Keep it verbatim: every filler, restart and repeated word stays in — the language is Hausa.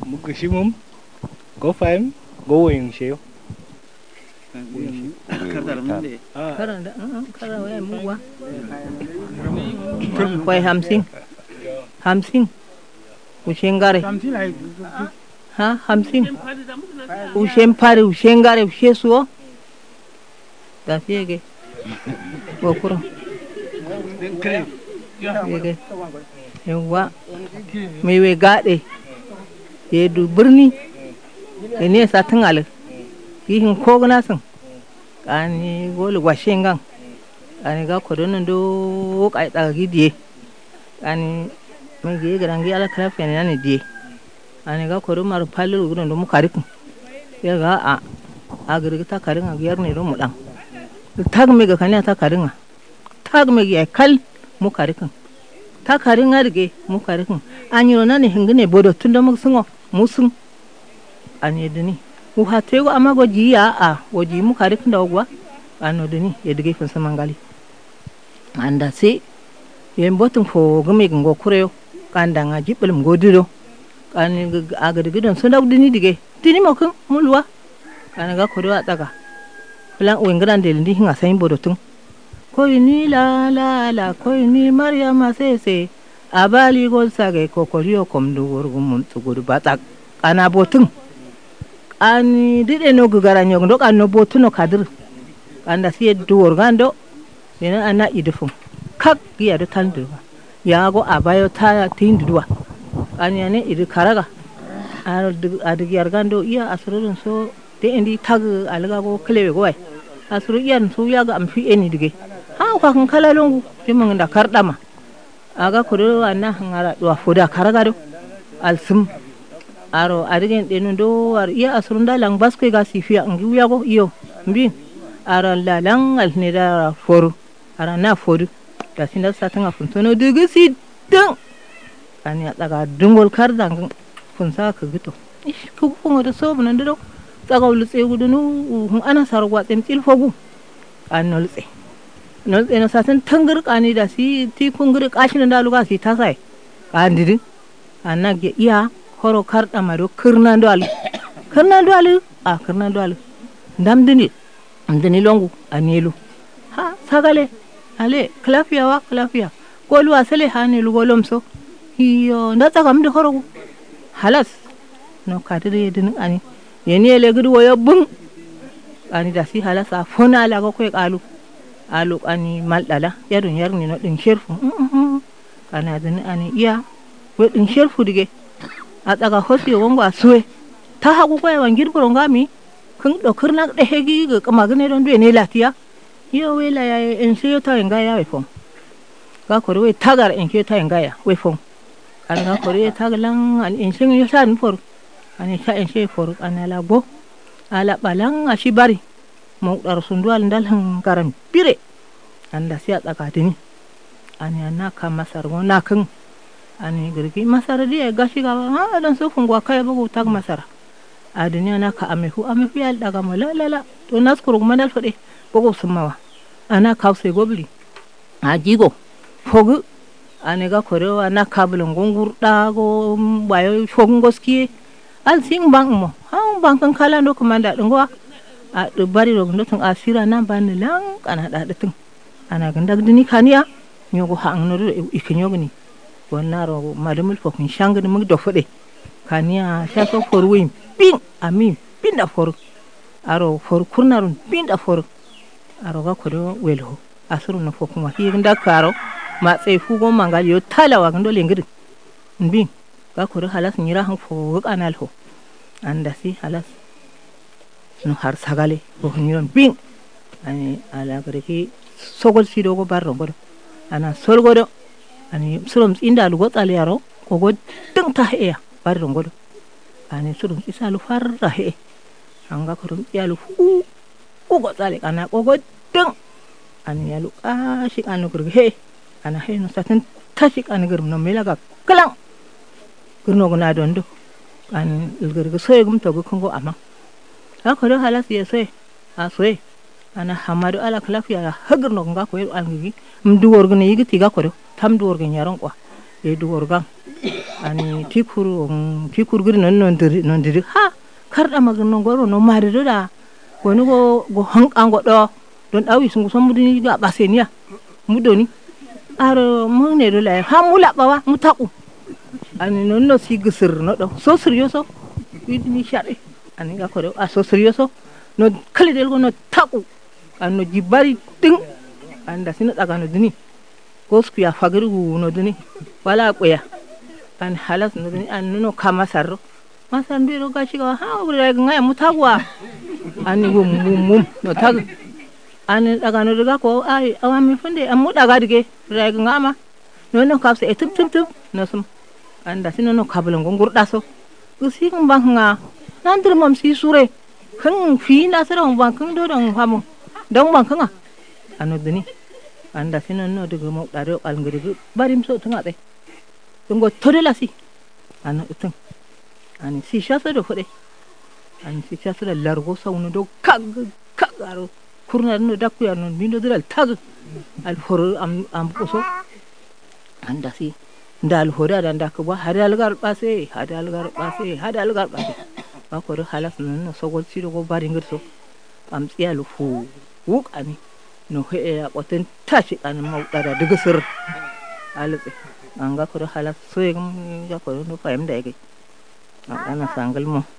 maximum có phải có quyền xíu karanda kara waya mugwa kwai hamsin hamsin ushengare ha hamsin ushempare ushengare ushesuo da fiege bokuro fiege yawa mewe gade yedu birni ene satin ale yihin kogna sun kani gol washengan kani ga kodonon do kai ta gidiye kani me ge garangi ala krafe ne ne die kani ga kodo mar palu gudon do mu kariku ya ga a agri ta karin a biyar ne do mu dan tag me ga kani ta karin tag me ga kal mu karikan ta karin a rige mu karikan anyo na ne hingine bodo tunda mu sungo musun ani dini u hatego amago jiya a woji mu karikan da ogwa ano dini yedige fun samangali anda si yen botun fo gumi go kureyo kanda nga jibulum godiro kan aga digidon so daw dini dige dini mo kun mulwa kan ga ko do ataga plan o ngran del ndi hinga sayin bodotun ko ni la la la ko ni maryama sese abali gol sage ko koriyo kom do worgum mun tugudu batak kana botun ani dide no gugaranyo ndo kan no botuno kadir anda siye duwor gando ina ana idufum kak giya do tandu ya go abayo ta tinduwa ani ane idu karaga aro adu giyar gando iya asrurun so de indi tag alga go klewe go wai asru iyan so ya ga amfi eni dige ha ka kan kala longu dimang da kardama aga kudo anna hangara do foda karaga do alsum aro adigen denu do ar iya asrun da lang basko ga sifiya ngi ya go iyo mbi aro la lang al ne da foru ara na foru da sinar satin a funtono dugu si dan ani daga dungol kardan funsa ka gito ish ku ku da so bunan do daga ulse gudunu hun ana sarwa tem til fogu an nolse nolse no satin tangur kani da si ti kungur kashin da luga si ta sai kan didi anna ge iya horo karda maro kirna do al kirna do al a kirna do al ndam dini ndini longu anelu ha sagale ale klafiya wa klafiya golu asale hani lu golom so hiyo ndata kam de horogu halas no kadire din ani yeni ele gudu woyo bum ani da si halas a fona la ko e kalu alu ani maldala yadun yarni no din sherfu kana din ani iya we din sherfu dige a daga hosi wongo asuwe ta hagu ko e wangir ngami kun do kurna de hegi ga kama gane don do ne latiya yo wela ya en seyo ta ngaya we fon ga ko we tagar en ke ta ngaya we fon an ga ko re tagalan an en sen yo san for an sha en se for an ala go ala balan a shi bari mo dar sundual dal han garam pire an da siya tsakatini an ya na ka masar go na kan an girgi masar dia gashi ga ha dan so fun gwa kai bugu tag masara aduniya na ka amehu amehu ya daga malalala to naskuru manal fade bogo sumawa ana kause gobli a jigo fogu anega korewa na kabulun gungur dago bayo fogun goski al sing bang mo ha bang kan kala no komanda dingwa a do bari ro notun asira nan ban lang ana da datin ana ganda dini kaniya nyogo ha an no ikinyogo ni wonna ro madamul fokun shanga mu do fode kaniya sha so forwin pin amin pin da for aro for kurnarun pin da for aro ga kodo welo asuru no fokuma hi nda karo ma tsai fugo mangal yo talawa gando lengir nbi ga kodo halas nyira han fo kanal ho anda si halas no har sagale bo nyiron bin ani ala gareki sogol si dogo barro godo ana solgodo ani surum inda lugo tsale yaro ko go ding ta heya barro godo ani surum isalu farra he anga kodo yalu fu ko tsale kana ko godin an yalu ashi anu gurge ana he no satin tashi kan gurum no melaga kalang gurno gona dondo an gurge soy gum to gongo ama hako do halas ye soy a soy ana hamadu ala klafiya hagurno nga ko al ngi mdu worgene yigi tiga ko tam du worgen yaron kwa e du worgan ani tikuru tikuru guri non non diri non diri ha karda magin non goro no mari do da goni go go hang ango do don awi sungu somudini ga basenia mudoni aro mun ne do la ha mula bawa mutaku ani non no si gisir no do so serioso widini shade ani ga ko do a so serioso no kali del go no taku anno jibari ting anda sino daga no dini gosku ya fagari no dini wala koya an halas no dini an no kama sarro masan biro gashi ga ha ure ga ngaya mutagwa ani go mum no tag an daga no daga ko ai awami funde an mu daga dige rega ngama no no kapse e tup tup tup no sum anda sino no kablan go ngurda so usi ngam nga nandir mam si sure kan fi na sara bang kan do dong famu dong bang kan anu dini anda sino no daga mo daro al ngiri barim so tunga te tungo torelasi anu utun ani si shasa do fode ani si shasa da largo saunu do kag kagaro kurna no dakku ya non mindo dal tag al hor am am koso anda si dal hora da ndak ba hadal gar base hadal gar base hadal gar base ba ko halas non so gol si do go bari ngir so am tsiyalu fu wuk ani no he ya boten tashi an mau dara daga sir albe an ga ko halas so ga ko no fahim da yake ana sangal mo